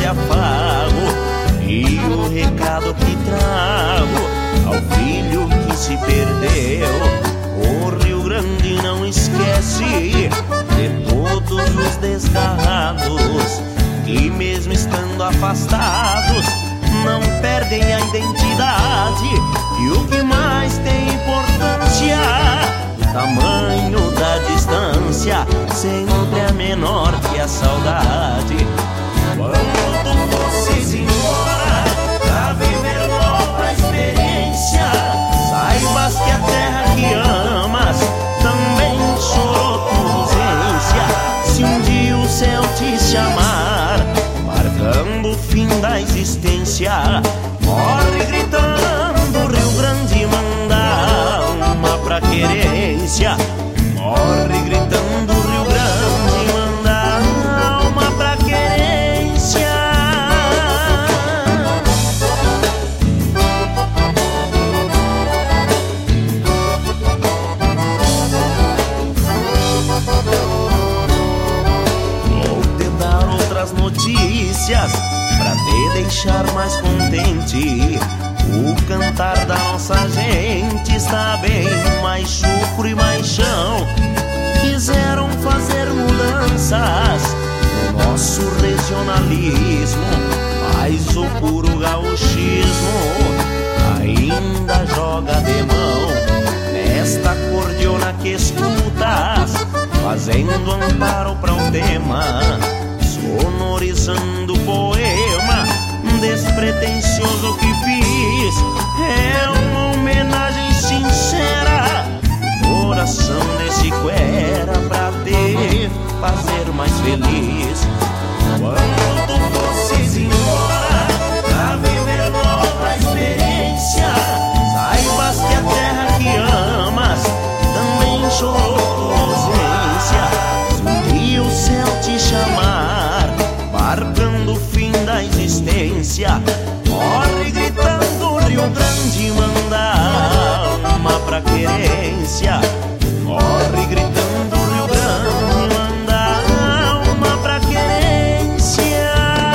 afago e o recado que trago ao filho que se perdeu. O Rio Grande não esquece de todos os desgarrados que mesmo estando afastados não perdem a identidade. E o que mais tem importância, o tamanho da distância sempre é menor que a saudade. Quando tu fosses embora pra viver nova experiência, saibas que a terra que amas também chorou tua ausência. Se um dia o céu te chamar, marcando o fim da existência, morre gritando, Rio Grande manda uma pra querência. Morre gritando, Rio Grande manda uma pra querência. Vou te dar outras notícias pra te deixar mais contente. O cantar da nossa gente está bem mais chucro e mais chão. Quiseram fazer mudanças no nosso regionalismo, mas o puro gauchismo ainda joga de mão. Nesta cordiona que escutas, fazendo amparo para o tema, sonorizando o poema despretensioso que fiz, é uma homenagem sincera, coração desse cuera pra te fazer mais feliz. Quando tu fosses embora pra viver nova experiência, saibas que a terra que amas também chorou tua ausência. Se um dia o céu te chamar, marcando o fim da existência, morre gritando, Rio Grande manda uma pra querência. Morre gritando, Rio Grande manda uma pra querência.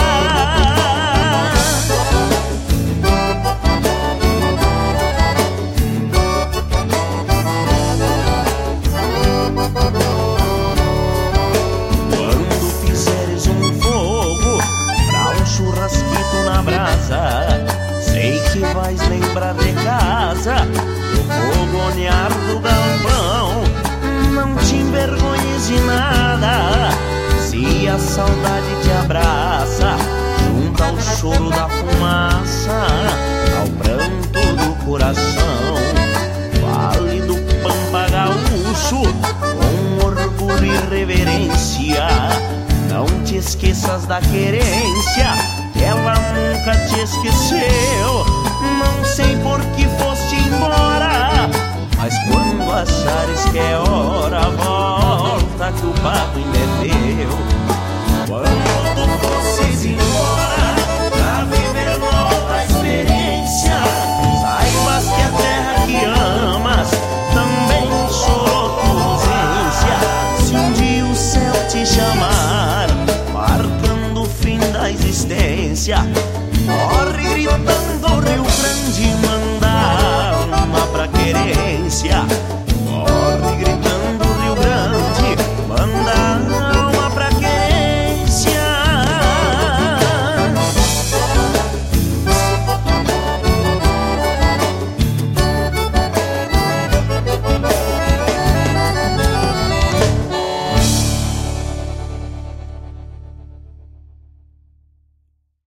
Quando fizeres um fogo pra um churrasquito na brasa, sei que vais lembrar de casa, do fogonear do galpão. Não te envergonhes de nada, se a saudade te abraça, junto ao choro da fumaça, ao pranto do coração. Vale do Pampa Gaúcho, com orgulho e reverência, não te esqueças da querência, ela nunca te esqueceu. Não sei por que foste embora, mas quando achares que é hora, volta que o papo ainda é teu. Quando tu fosses embora pra viver nova experiência, saibas que a terra que amas também chorou tua ausência. Se um dia o céu te chamar, marcando o fim da existência, morre gritando, Rio Grande manda uma pra querência.